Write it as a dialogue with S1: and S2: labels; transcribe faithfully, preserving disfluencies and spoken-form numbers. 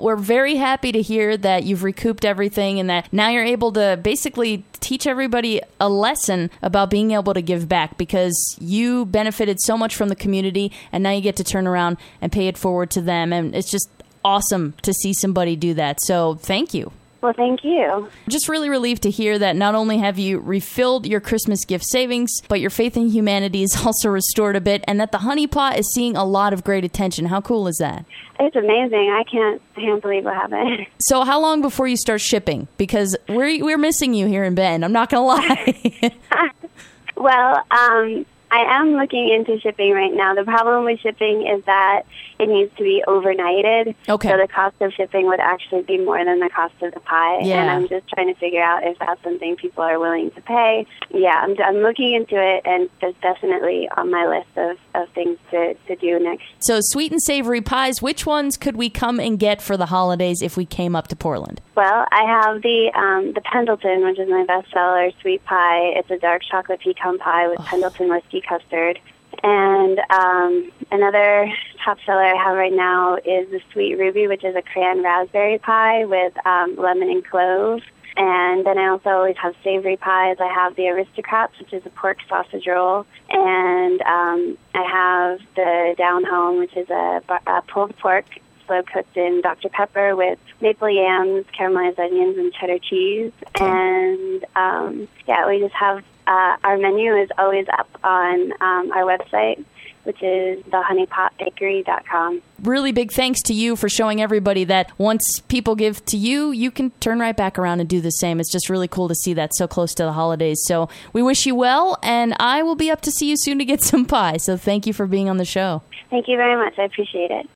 S1: we're very happy to hear that you've recouped everything and that now you're able to basically teach everybody a lesson about being able to give back, because you benefited so much from the community and now you get to turn around and pay it forward to them. And it's just awesome to see somebody do that. So thank you.
S2: Well, thank you.
S1: Just really relieved to hear that not only have you refilled your Christmas gift savings, but your faith in humanity is also restored a bit, and that the Honey Pot is seeing a lot of great attention. How cool is that?
S2: It's amazing. I can't, I can't believe what happened.
S1: So how long before you start shipping? Because we're, we're missing you here in Bend. I'm not going to lie.
S2: Well, um, I am looking into shipping right now. The problem with shipping is that it needs to be overnighted.
S1: Okay.
S2: So the cost of shipping would actually be more than the cost of the pie.
S1: Yeah.
S2: And I'm just trying to figure out if that's something people are willing to pay. Yeah, I'm, I'm looking into it, and it's definitely on my list of, of things to, to do next.
S1: So sweet and savory pies, which ones could we come and get for the holidays if we came up to Portland?
S2: Well, I have the um, the Pendleton, which is my bestseller sweet pie. It's a dark chocolate pecan pie with oh. Pendleton whiskey custard. And um, another top seller I have right now is the Sweet Ruby, which is a cran raspberry pie with um, lemon and clove. And then I also always have savory pies. I have the Aristocrats, which is a pork sausage roll. And um, I have the Down Home, which is a, a pulled pork slow cooked in Doctor Pepper with maple yams, caramelized onions, and cheddar cheese. And um, yeah, we just have uh, our menu is always up on um, our website, which is the honey pot bakery dot com.
S1: Really big thanks to you for showing everybody that once people give to you, you can turn right back around and do the same. It's just really cool to see that so close to the holidays. So we wish you well, and I will be up to see you soon to get some pie. So thank you for being on the show.
S2: Thank you very much. I appreciate it.